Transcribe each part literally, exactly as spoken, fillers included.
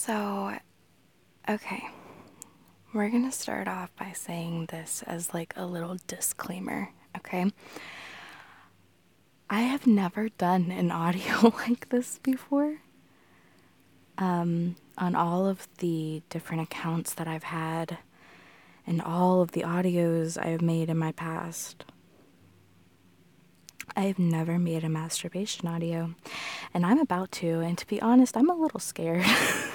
So, okay, we're gonna start off by saying this as like a little disclaimer, okay? I have never done an audio like this before. Um, on all of the different accounts that I've had and all of the audios I have made in my past, I have never made a masturbation audio, and I'm about to, and to be honest, I'm a little scared.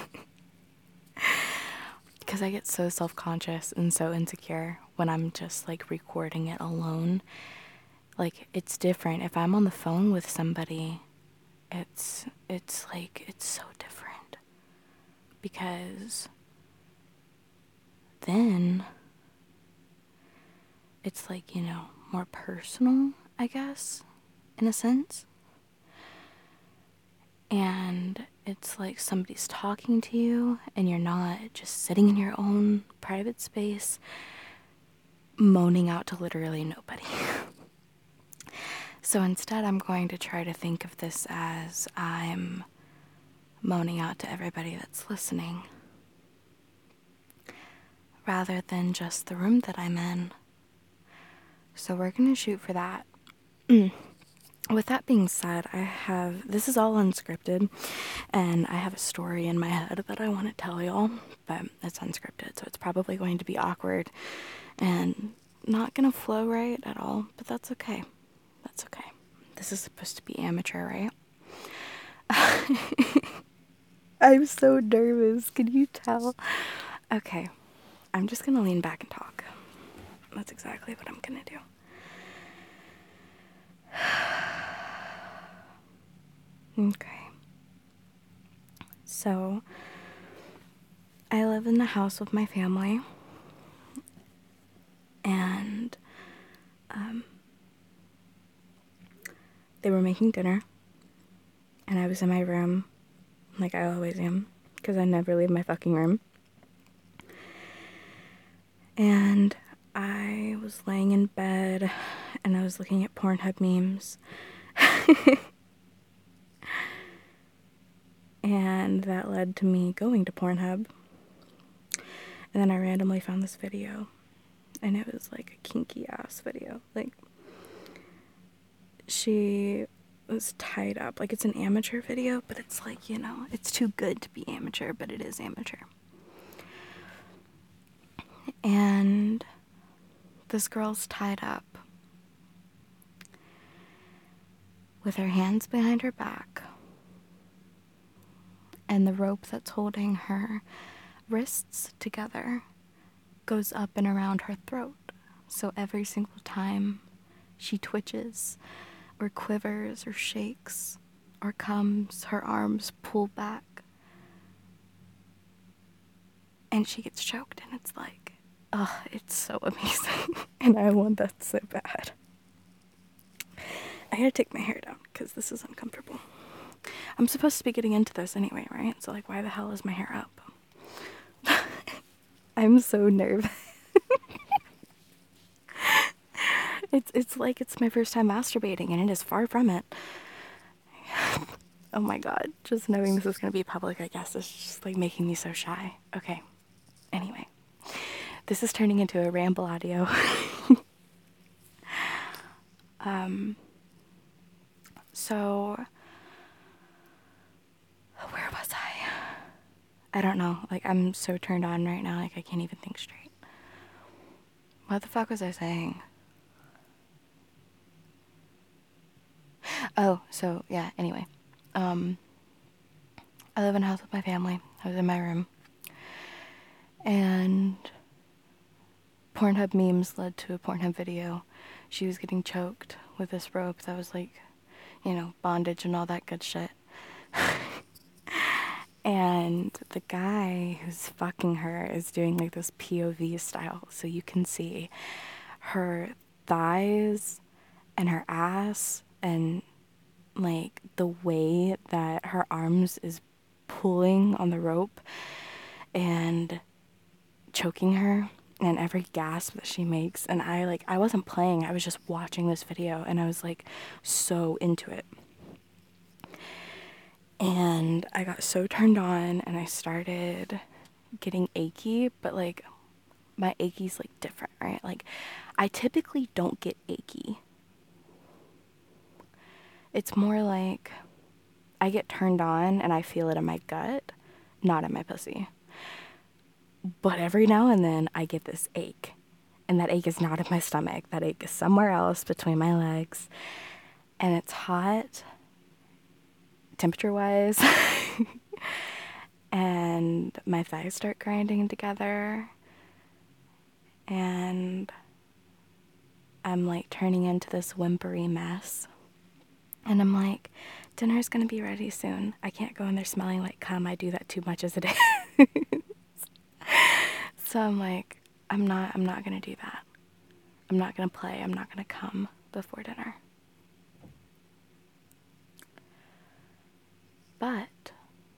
Because I get so self-conscious and so insecure when I'm just like recording it alone. Like, it's different. If I'm on the phone with somebody, it's it's like it's so different. Because then it's like, you know, more personal, I guess, in a sense. And it's like somebody's talking to you and you're not just sitting in your own private space moaning out to literally nobody. So instead, I'm going to try to think of this as I'm moaning out to everybody that's listening, rather than just the room that I'm in. So we're going to shoot for that. With that being said, I have, this is all unscripted, and I have a story in my head that I want to tell y'all, but it's unscripted, so it's probably going to be awkward and not going to flow right at all, but that's okay. That's okay. This is supposed to be amateur, right? I'm so nervous. Can you tell? Okay. I'm just going to lean back and talk. That's exactly what I'm going to do. Okay. So, I live in the house with my family. And, um, they were making dinner. And I was in my room, like I always am, because I never leave my fucking room. And I was laying in bed, and I was looking at Pornhub memes. And that led to me going to Pornhub. And then I randomly found this video. And it was like a kinky ass video. Like, she was tied up. Like, it's an amateur video, but it's like, you know, it's too good to be amateur, but it is amateur. And this girl's tied up with her hands behind her back, and the rope that's holding her wrists together goes up and around her throat. So every single time she twitches or quivers or shakes or comes, her arms pull back and she gets choked, and it's like, oh, it's so amazing. And I want that so bad. I gotta take my hair down because this is uncomfortable. I'm supposed to be getting into this anyway, right? So, like, why the hell is my hair up? I'm so nervous. it's it's like it's my first time masturbating, and it is far from it. Oh my god, just knowing this is gonna be public, I guess, is just like making me so shy. Okay, anyway, this is turning into a ramble audio. um, so, where was I? I don't know, like, I'm so turned on right now, like, I can't even think straight. What the fuck was I saying? Oh, so, yeah, anyway. Um, I live in a house with my family. I was in my room. And Pornhub memes led to a Pornhub video. She was getting choked with this rope that was like, you know, bondage and all that good shit. And the guy who's fucking her is doing like this P O V style, so you can see her thighs and her ass and like the way that her arms is pulling on the rope and choking her, and every gasp that she makes. And I like I wasn't playing, I was just watching this video, and I was like so into it. And And I got so turned on and I started getting achy, but like my achy's like different, right? Like I typically don't get achy. It's more like I get turned on and I feel it in my gut, not in my pussy. But every now and then I get this ache. And that ache is not in my stomach. That ache is somewhere else between my legs. And it's hot, temperature-wise. And my thighs start grinding together. And I'm like turning into this whimpery mess. And I'm like, dinner's gonna be ready soon. I can't go in there smelling like cum. I do that too much as it is. So I'm like, I'm not, I'm not gonna do that. I'm not gonna play. I'm not gonna come before dinner. But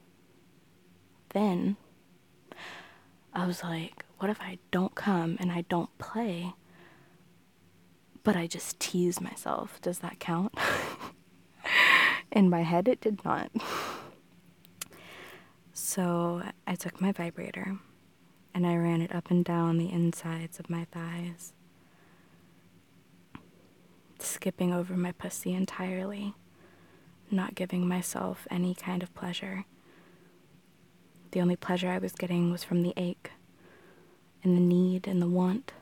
then I was like, what if I don't come and I don't play, but I just tease myself? Does that count? In my head, it did not. So I took my vibrator and I ran it up and down the insides of my thighs, skipping over my pussy entirely, not giving myself any kind of pleasure. The only pleasure I was getting was from the ache and the need and the want.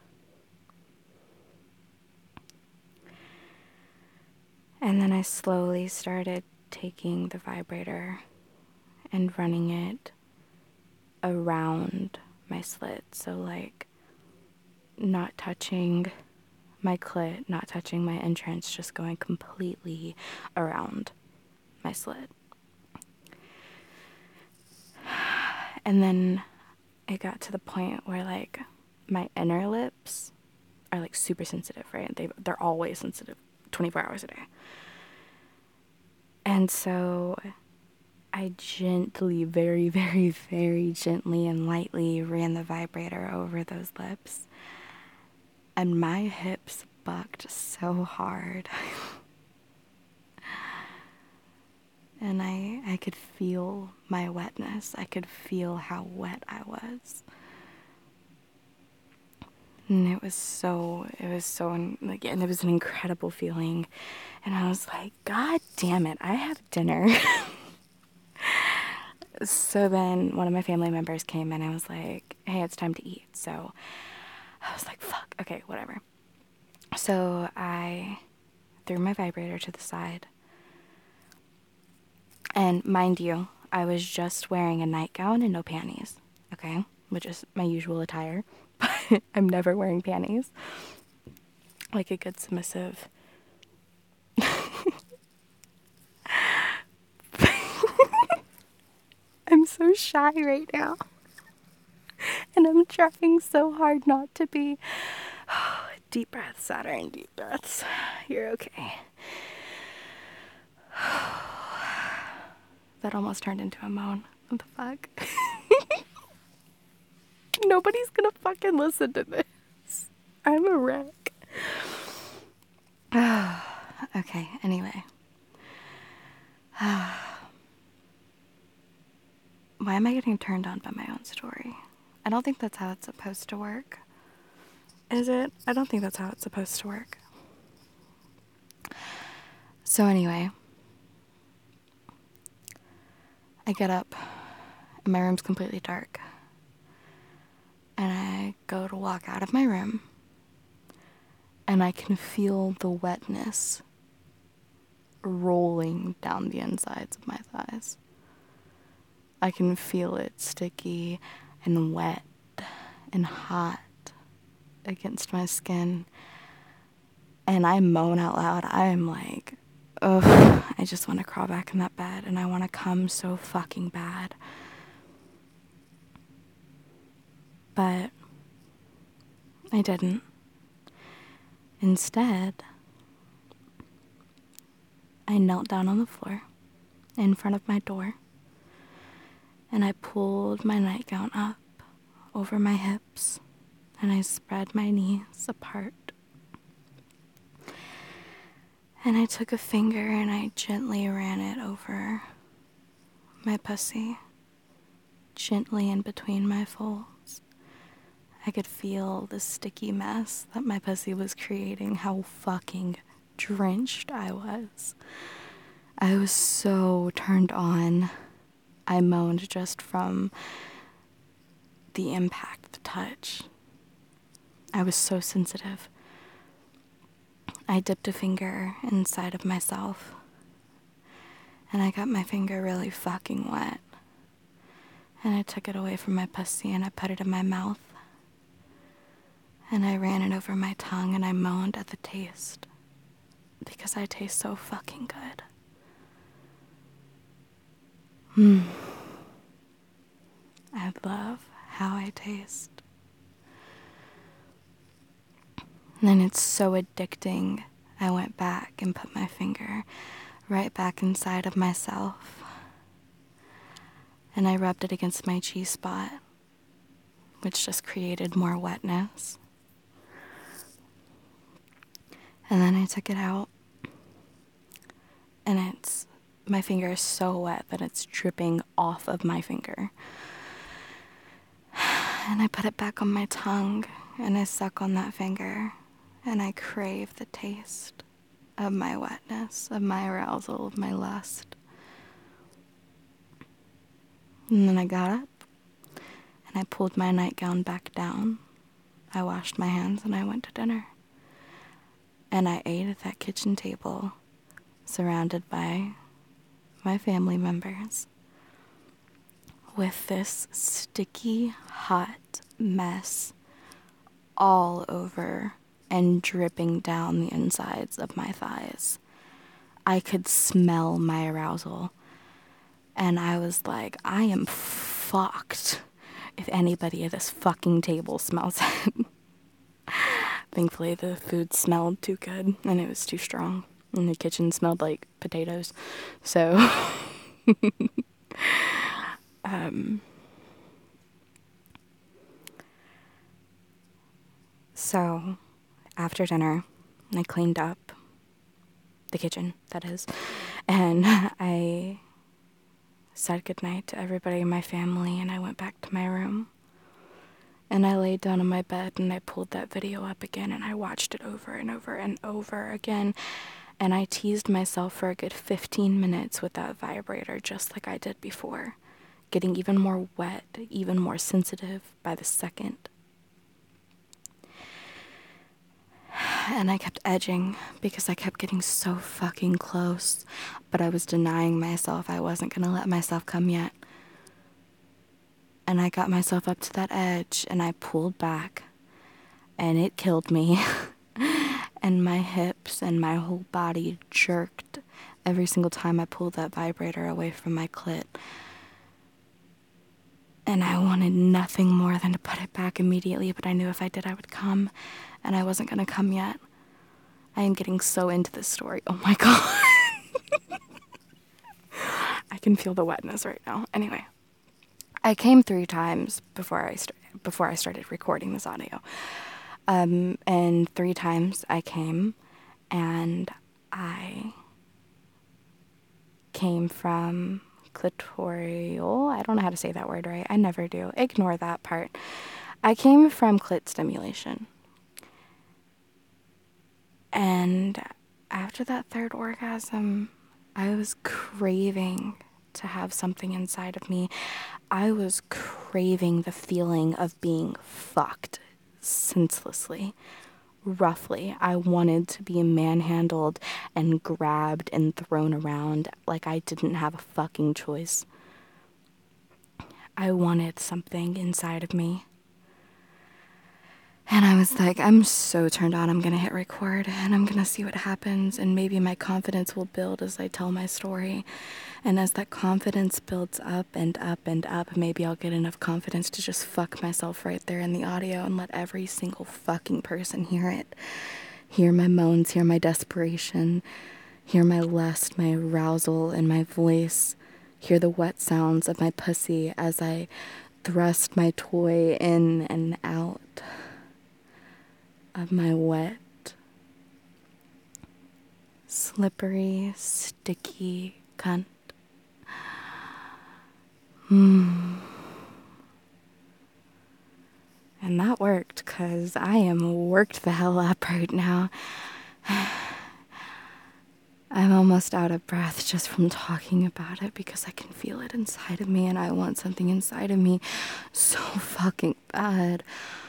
And then I slowly started taking the vibrator and running it around my slit. So like not touching my clit, not touching my entrance, just going completely around my slit. And then it got to the point where like my inner lips are like super sensitive, right? They, they're always sensitive twenty-four hours a day. And so I gently, very, very, very gently and lightly ran the vibrator over those lips. And my hips bucked so hard. And I, I could feel my wetness. I could feel how wet I was. And it was so, it was so, like, and it was an incredible feeling. And I was like, God damn it, I have dinner. So then one of my family members came in and was like, hey, it's time to eat. So I was like, fuck, okay, whatever. So I threw my vibrator to the side. And mind you, I was just wearing a nightgown and no panties, okay? Which is my usual attire. But I'm never wearing panties. Like a good submissive. I'm so shy right now. And I'm trying so hard not to be. Deep breaths, Saturn, deep breaths. You're okay. That almost turned into a moan. What the fuck? Nobody's gonna fucking listen to this. I'm a wreck. Okay, anyway. Why am I getting turned on by my own story? I don't think that's how it's supposed to work. Is it? I don't think that's how it's supposed to work. So anyway, I get up and my room's completely dark. And I go to walk out of my room and I can feel the wetness rolling down the insides of my thighs. I can feel it sticky and wet and hot against my skin. And I moan out loud. I am like, ugh, I just want to crawl back in that bed and I want to come so fucking bad. But I didn't. Instead, I knelt down on the floor in front of my door and I pulled my nightgown up over my hips and I spread my knees apart. And I took a finger and I gently ran it over my pussy gently in between my folds. I could feel the sticky mess that my pussy was creating, how fucking drenched I was. I was so turned on. I moaned just from the impact, the touch. I was so sensitive. I dipped a finger inside of myself, and I got my finger really fucking wet. And I took it away from my pussy and I put it in my mouth. And I ran it over my tongue and I moaned at the taste. Because I taste so fucking good. Hmm. I love how I taste. And then it's so addicting. I went back and put my finger right back inside of myself. And I rubbed it against my G-spot, which just created more wetness. And then I took it out. And it's, my finger is so wet that it's dripping off of my finger. And I put it back on my tongue, and I suck on that finger, and I crave the taste of my wetness, of my arousal, of my lust. And then I got up, and I pulled my nightgown back down. I washed my hands, and I went to dinner. And I ate at that kitchen table, surrounded by my family members, with this sticky, hot mess all over and dripping down the insides of my thighs. I could smell my arousal, and I was like, I am fucked if anybody at this fucking table smells it. Thankfully, the food smelled too good, and it was too strong, and the kitchen smelled like potatoes, so... Um, so, after dinner, I cleaned up the kitchen, that is, and I said goodnight to everybody in my family, and I went back to my room. And I laid down on my bed, and I pulled that video up again, and I watched it over and over and over again, and I teased myself for a good fifteen minutes with that vibrator, just like I did before. Getting even more wet, even more sensitive by the second. And I kept edging because I kept getting so fucking close, but I was denying myself. I wasn't gonna let myself come yet. And I got myself up to that edge and I pulled back, and it killed me. And my hips and my whole body jerked every single time I pulled that vibrator away from my clit. And I wanted nothing more than to put it back immediately, but I knew if I did, I would come, and I wasn't gonna come yet. I am getting so into this story. Oh my god. I can feel the wetness right now. Anyway, I came three times before I st- before I started recording this audio. Um, and three times I came, and I came from clitoral, I don't know how to say that word right, I never do, ignore that part. I came from clit stimulation. And after that third orgasm, I was craving to have something inside of me. I was craving the feeling of being fucked senselessly. Roughly, I wanted to be manhandled and grabbed and thrown around like I didn't have a fucking choice. I wanted something inside of me. And I was like, I'm so turned on, I'm gonna hit record and I'm gonna see what happens, and maybe my confidence will build as I tell my story. And as that confidence builds up and up and up, maybe I'll get enough confidence to just fuck myself right there in the audio and let every single fucking person hear it. Hear my moans, hear my desperation, hear my lust, my arousal, and my voice. Hear the wet sounds of my pussy as I thrust my toy in and out of my wet, slippery, sticky cunt. Hmm. And that worked, because I am worked the hell up right now. I'm almost out of breath just from talking about it, because I can feel it inside of me, and I want something inside of me so fucking bad.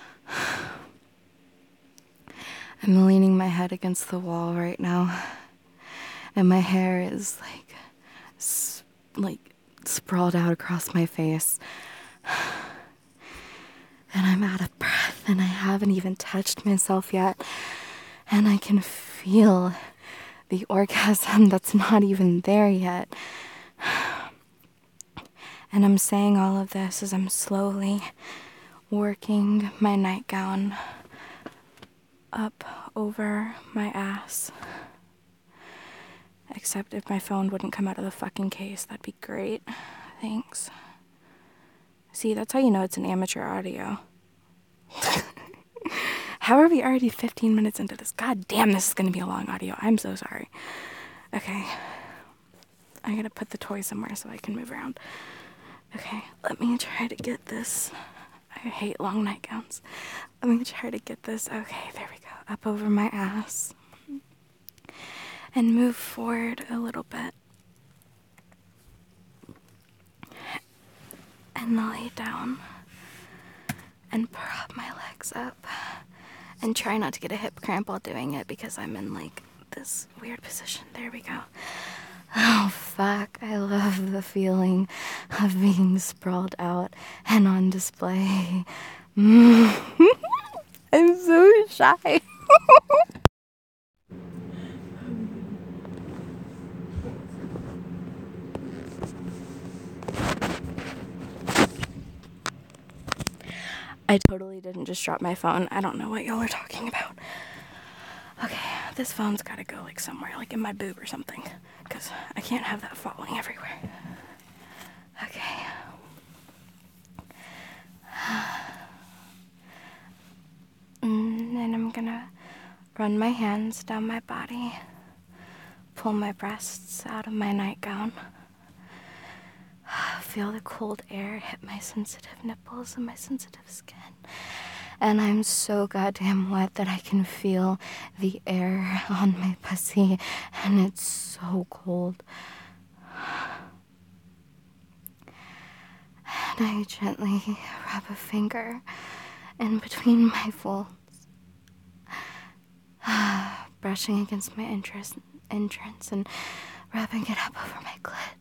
I'm leaning my head against the wall right now, and my hair is like, s- like sprawled out across my face. And I'm out of breath, and I haven't even touched myself yet, and I can feel the orgasm that's not even there yet. And I'm saying all of this as I'm slowly working my nightgown up over my ass. Except if my phone wouldn't come out of the fucking case, that'd be great. Thanks. See, that's how you know it's an amateur audio. How are we already fifteen minutes into this? God damn, this is gonna be a long audio. I'm so sorry. Okay. I gotta put the toy somewhere so I can move around. Okay, let me try to get this. I hate long nightgowns. Let me try to get this. Okay, there we go. Up over my ass. And move forward a little bit. And lay down. And prop my legs up. And try not to get a hip cramp while doing it, because I'm in like this weird position. There we go. Oh, fuck. I love the feeling of being sprawled out and on display. Mm. I'm so shy. I totally didn't just drop my phone. I don't know what y'all are talking about. Okay, this phone's gotta go like somewhere, like in my boob or something, because I can't have that falling everywhere. Okay. And then I'm gonna run my hands down my body, pull my breasts out of my nightgown, feel the cold air hit my sensitive nipples and my sensitive skin. And I'm so goddamn wet that I can feel the air on my pussy, and it's so cold. And I gently rub a finger in between my folds, brushing against my entrance, entrance and rubbing it up over my clit.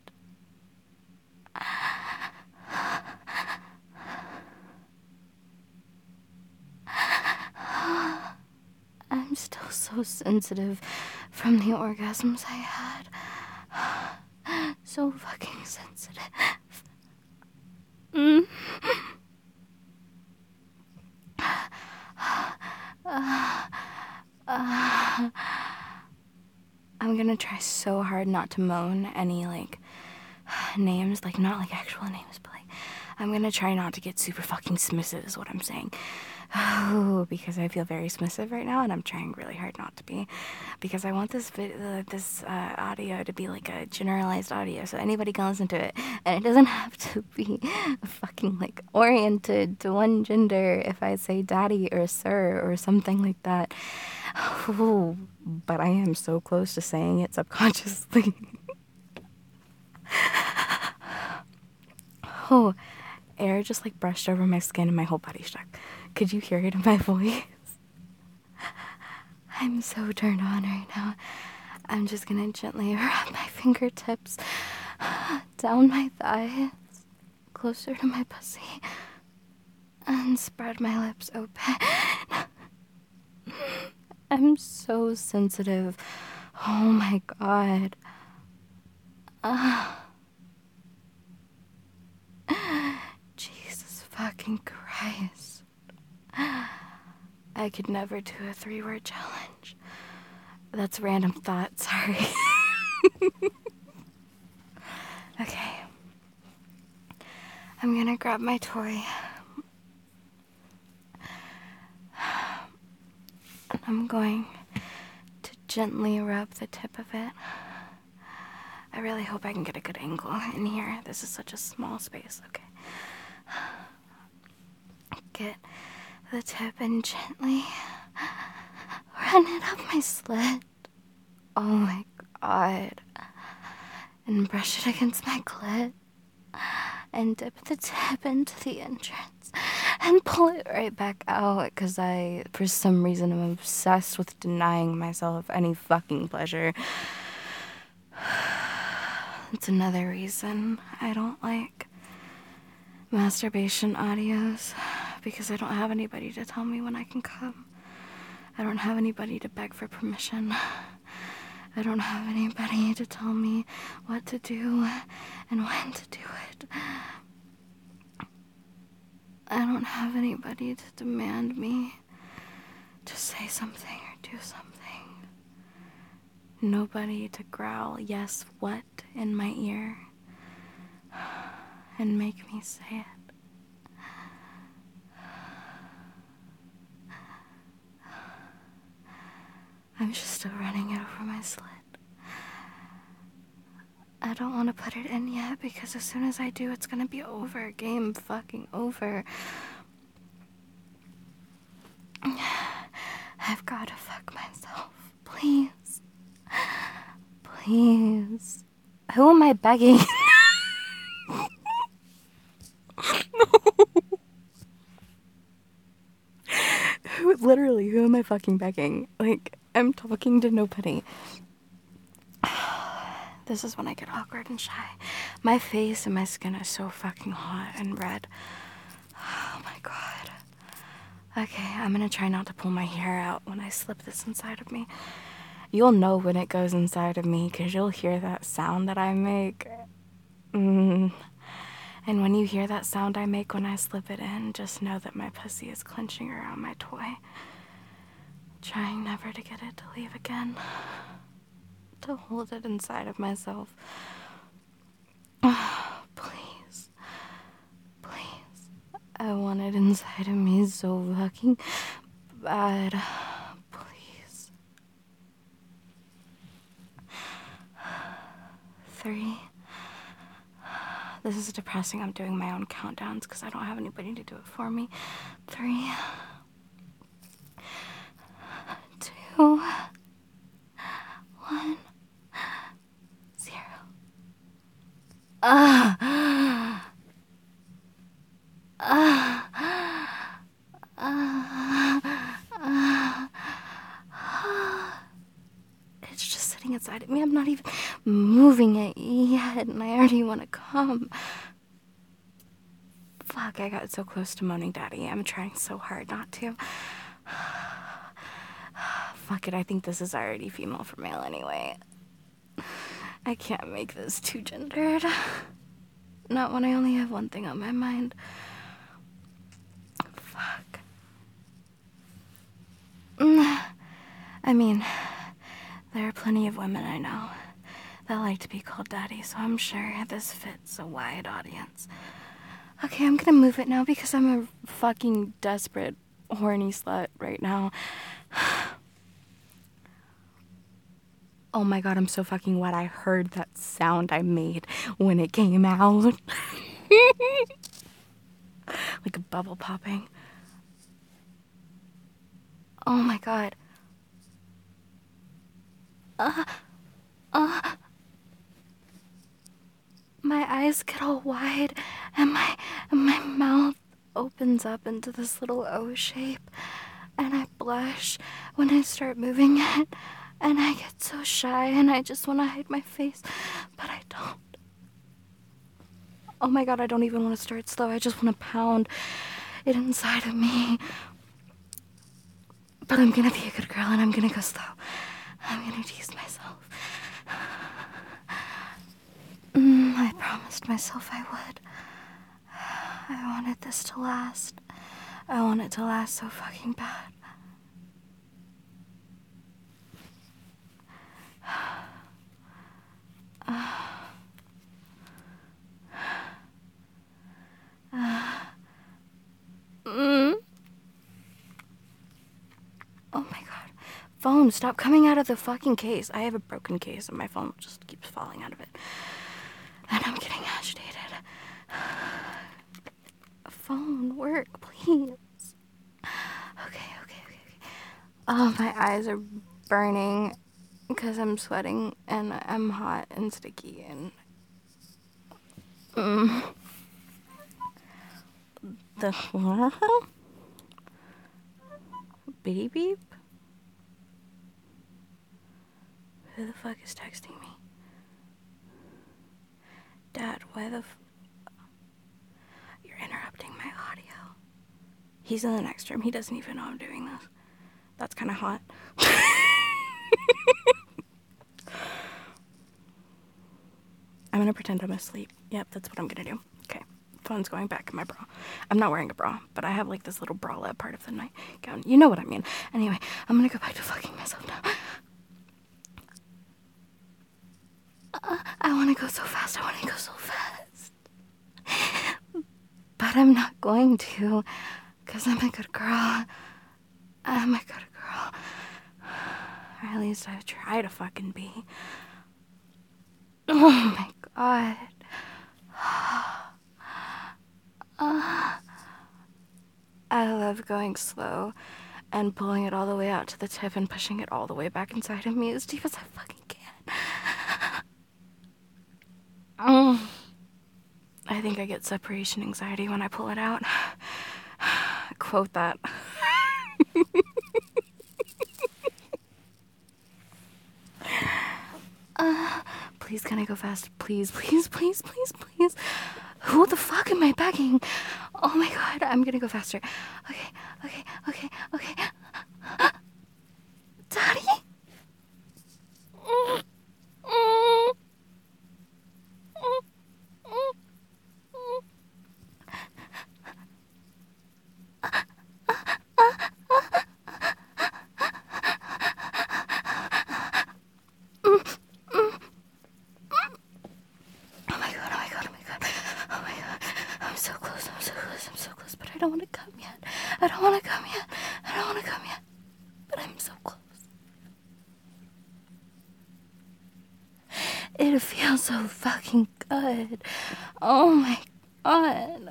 I'm still so sensitive from the orgasms I had. So fucking sensitive. Mm. I'm gonna try so hard not to moan any, like, names, like, not like actual names, but like, I'm gonna try not to get super fucking submissive is what I'm saying. Oh, because I feel very submissive right now, and I'm trying really hard not to be, because I want this vid- uh, this uh, audio to be like a generalized audio, so anybody can listen to it, and it doesn't have to be fucking like oriented to one gender if I say daddy or sir or something like that. Oh, but I am so close to saying it subconsciously. Oh, air just like brushed over my skin and my whole body shook. Could you hear it in my voice? I'm so turned on right now. I'm just gonna gently wrap my fingertips down my thighs, closer to my pussy, and spread my lips open. I'm so sensitive. Oh my god. Uh, Jesus fucking Christ. I could never do a three-word challenge. That's random thought, sorry. Okay. I'm gonna grab my toy. I'm going to gently rub the tip of it I really hope I can get a good angle in here. This is such a small space. Okay. Get the tip and gently run it up my slit. Oh my god. And brush it against my clit. And dip the tip into the entrance. And pull it right back out. Because I, for some reason, am obsessed with denying myself any fucking pleasure. It's another reason I don't like masturbation audios, because I don't have anybody to tell me when I can come. I don't have anybody to beg for permission. I don't have anybody to tell me what to do and when to do it. I don't have anybody to demand me to say something or do something. Nobody to growl, yes, what, in my ear and make me say it. I'm just still running it over my slit. I don't want to put it in yet because as soon as I do, it's gonna be over. Game fucking over. I've gotta fuck myself. Please. Please. Who am I begging? Who, literally, who am I fucking begging? Like, I'm talking to nobody. This is when I get awkward and shy. My face and my skin are so fucking hot and red. Oh my god. Okay, I'm gonna try not to pull my hair out when I slip this inside of me. You'll know when it goes inside of me because you'll hear that sound that I make. Mm. And when you hear that sound I make when I slip it in, just know that my pussy is clenching around my toy. Trying never to get it to leave again. To hold it inside of myself. Oh, please. Please. I want it inside of me so fucking bad. Please. Three. This is depressing. I'm doing my own countdowns because I don't have anybody to do it for me. Three. Two. One. Zero. Ah. Ah. Ah. Ah. It's just sitting inside of me. I'm not even moving it yet, and I already want to come. Fuck, I got so close to moaning daddy. I'm trying so hard not to. Fuck it, I think this is already female for male anyway. I can't make this too gendered. Not when I only have one thing on my mind. Fuck. I mean, there are plenty of women I know that like to be called daddy, so I'm sure this fits a wide audience. Okay, I'm gonna move it now because I'm a fucking desperate, horny slut right now. Oh my god, I'm so fucking wet. I heard that sound I made when it came out. Like a bubble popping. Oh my god. Uh, uh, my eyes get all wide and my, and my mouth opens up into this little O shape. And I blush when I start moving it. And I get so shy and I just want to hide my face, but I don't. Oh my god, I don't even want to start slow. I just want to pound it inside of me. But I'm gonna be a good girl and I'm gonna go slow. I'm gonna tease myself. Mm, I promised myself I would. I wanted this to last. I want it to last so fucking bad. Uh, uh, mm. Oh my god. Phone, stop coming out of the fucking case. I have a broken case and my phone just keeps falling out of it. And I'm getting agitated. Phone, work, please. Okay, okay, okay, okay. Oh, my eyes are burning because I'm sweating and I'm hot and sticky and... Mm. The... Beep beep? Who the fuck is texting me? Dad, why the f... You're interrupting my audio. He's in the next room. He doesn't even know I'm doing this. That's kind of hot. I'm gonna pretend I'm asleep. Yep, that's what I'm gonna do. Okay, phone's going back in my bra. I'm not wearing a bra, but I have like this little bralette part of the nightgown. You know what I mean. Anyway, I'm gonna go back to fucking myself now. Uh, I wanna go so fast. I wanna go so fast. But I'm not going to, because I'm a good girl. I'm a good girl. Or at least I try to fucking be. Oh my god. Uh, I love going slow and pulling it all the way out to the tip and pushing it all the way back inside of me as deep as I fucking can. Mm. I think I get separation anxiety when I pull it out. Quote that. uh, please, can I go fast? Please, please, please, please, please. Who the fuck am I begging? Oh my god, I'm gonna go faster. Okay, okay, okay, okay. Daddy? Mm, mm, mm, mm, mm. I don't want to come yet. I don't want to come yet. I don't want to come yet. But I'm so close. It feels so fucking good. Oh my god.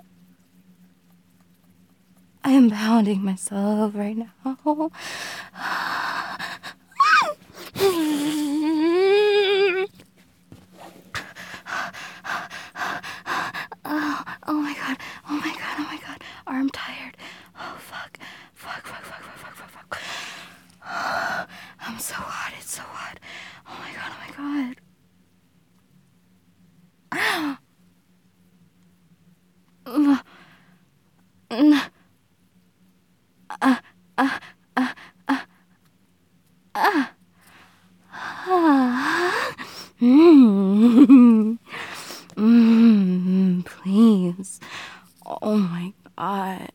I am pounding myself right now. Oh, oh my god. Oh my god. Oh my god. Arm tired. Oh fuck. Fuck, fuck, fuck, fuck, fuck, fuck, fuck. I'm so hot. It's so hot. Oh my god. Oh my god. Uh, uh, uh, uh, uh. Mm. Mm, please. Oh my god.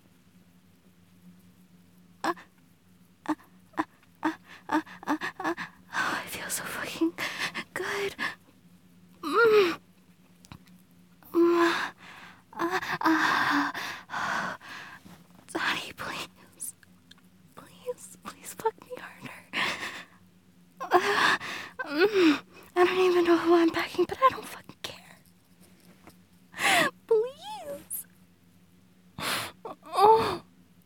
Uh, uh, uh, uh, uh, uh, uh. Oh, I feel so fucking good. Mm. Mm. Uh, uh. Daddy, please. Please, please fuck me harder. Uh, mm. I don't even know who I'm backing, but I don't fucking care. Please. Oh.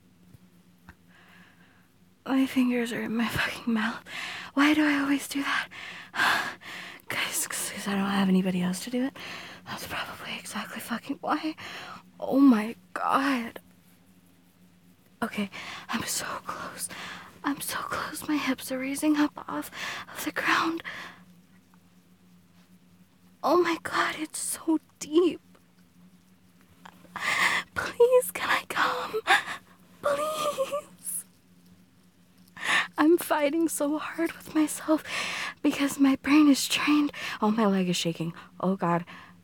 My fingers are in my fucking mouth. Why do I always do that? Guys, because I don't have anybody else to do it. That's probably exactly fucking why. Oh my god. Okay, I'm so close. I'm so close. My hips are raising up off of the ground. Oh my god, it's so deep. Please, can I come? Please. I'm fighting so hard with myself because my brain is trained. Oh, my leg is shaking. Oh god.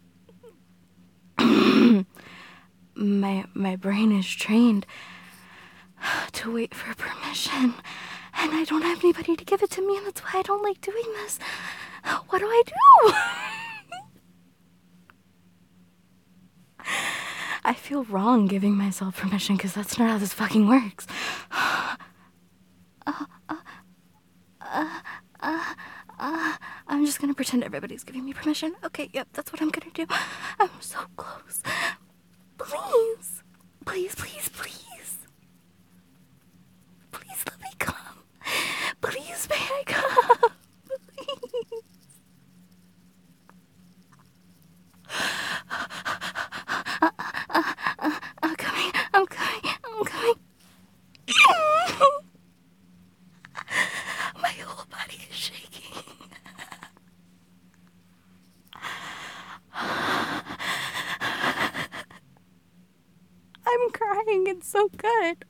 my my brain is trained to wait for permission, and I don't have anybody to give it to me, and that's why I don't like doing this. What do I do? I feel wrong giving myself permission because that's not how this fucking works. uh, uh, gonna pretend everybody's giving me permission. Okay, yep, that's what I'm gonna do. I'm so close. Please. Please, please, please. Please let me come. Please may I come. Please. I'm coming, I'm coming, I'm coming. My whole body is shaking. I'm crying, it's so good.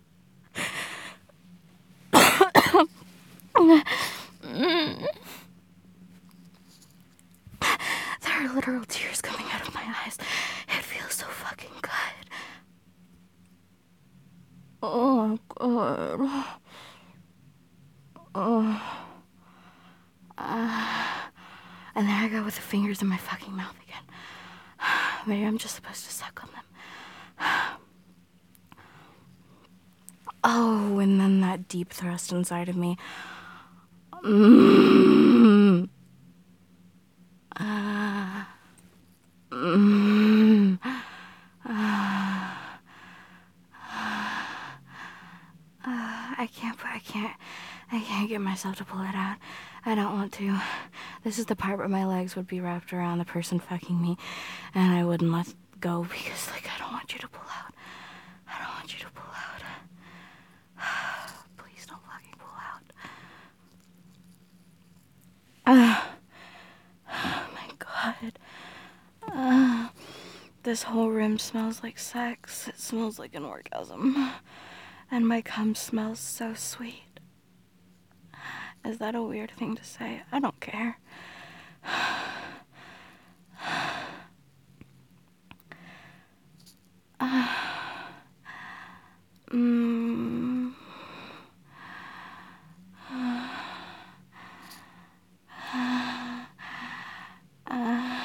There are literal tears coming out of my eyes. It feels so fucking good. Oh, God. Oh. Uh, and there I go with the fingers in my fucking mouth again. Maybe I'm just supposed to suck on them. Oh, and then that deep thrust inside of me. Mm. Uh, mm. Uh, I can't, I can't, I can't get myself to pull it out. I don't want to. This is the part where my legs would be wrapped around the person fucking me, and I wouldn't let go because, like, I don't want you to pull out. I don't want you to pull out. Please don't fucking pull out. Uh, oh my God. Uh, this whole room smells like sex. It smells like an orgasm. And my cum smells so sweet. Is that a weird thing to say? I don't care. uh, mm, uh, uh,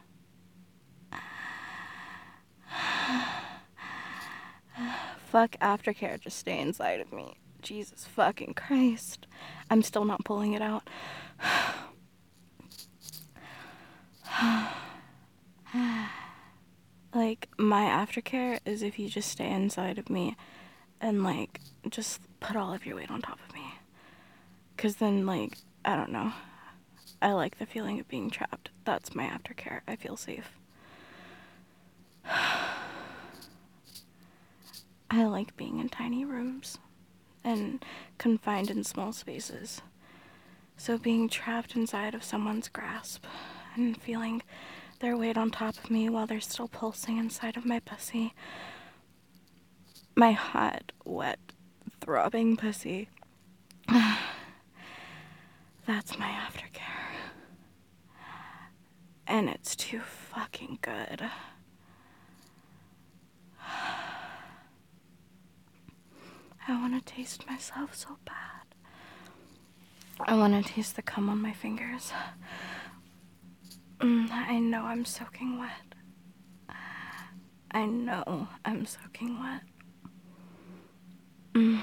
fuck aftercare, just stay inside of me. Jesus fucking Christ. I'm still not pulling it out. Like, my aftercare is if you just stay inside of me and, like, just put all of your weight on top of me. Because then, like, I don't know. I like the feeling of being trapped. That's my aftercare. I feel safe. I like being in tiny rooms and confined in small spaces. So being trapped inside of someone's grasp and feeling their weight on top of me while they're still pulsing inside of my pussy. My hot, wet, throbbing pussy. That's my aftercare. And it's too fucking good. I want to taste myself so bad. I want to taste the cum on my fingers. Mm, I know I'm soaking wet. I know I'm soaking wet. Mm.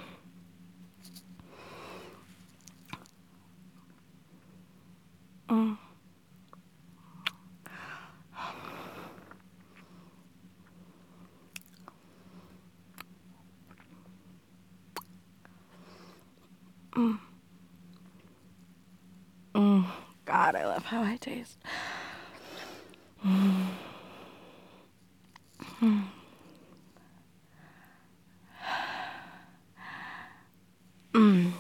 Mm. Mm. Mm. God, I love how I taste. Mm. Mm. Mm.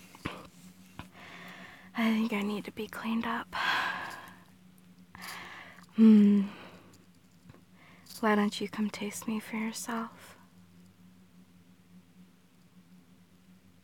I think I need to be cleaned up. Mm. Why don't you come taste me for yourself?